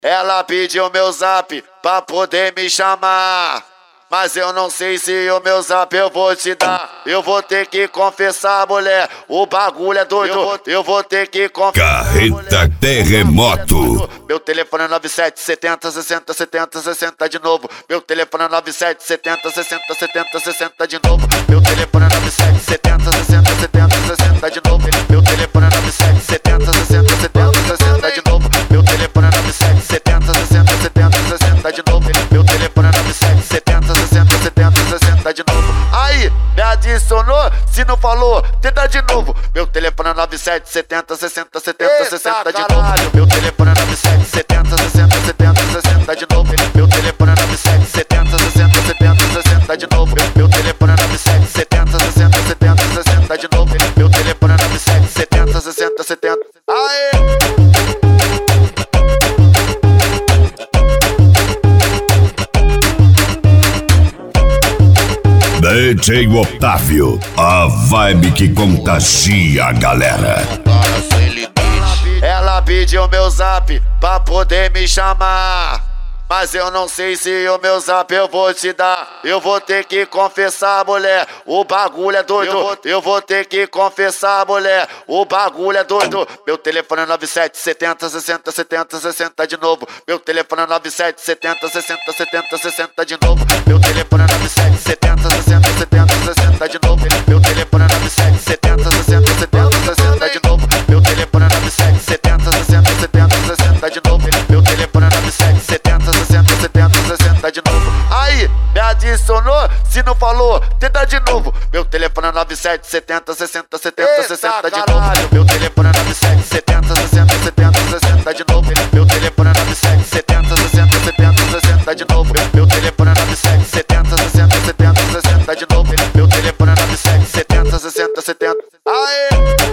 Ela pediu meu zap pra poder me chamar, mas eu não sei se o meu zap eu vou te dar. Eu vou ter que confessar, mulher, o bagulho é doido. Eu vou ter que confessar. Carreta Terremoto. Meu telefone é 97 70 60 70 60 de novo. Meu telefone é 97 70 60 70 60 de novo. Meu telefone é 97 70 60 70 60 de novo. Meu telefone é 97 70 60 70 60 de novo. Meu telefone é 97 70 60 70 60 de novo. Meu telefone é 97 70 60 70 60 de novo. Aí, me adicionou? Se não falou, tenta de novo. Meu telefone é 97 70 60 70 60 de novo. Meu telefone é 97 70 60 70 60 de novo. Meu telefone é 97 70 60 70 60 de novo. Meu telefone é 97 70 60 70 60 de novo. Meu telefone é 97 70 60 70. Aê! DJ Otávio, a vibe que contagia a galera. Ela pediu meu zap pra poder me chamar, mas eu não sei se o meu zap eu vou te dar. Eu vou ter que confessar, mulher, o bagulho é doido. Eu vou ter que confessar, mulher, o bagulho é doido. Meu telefone é 97 70 60 70 60 de novo. Meu telefone é 97 70 60 70 60 de novo. Meu telefone é 97 70 60 70 60 de novo. Meu telefone é 97 70 60 70 60 de novo. Meu telefone é 97 70 60 70 60 de novo. Meu telefone é 97 70 60 70 60 de novo. Aí, me adicionou? Se não falou, tenta de novo. Meu telefone é 97 70 60 70 60 de novo. Meu telefone é 97 70 60 70 60 de novo. Meu telefone é 97 70 60 70 60 de novo. Meu telefone é 97 70 60 70 60 de novo. Meu telefone é 97 70 60 70. Aê!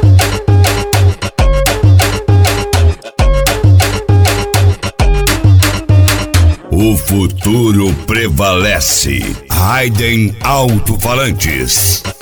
O futuro prevalece. Raiden Alto-Falantes.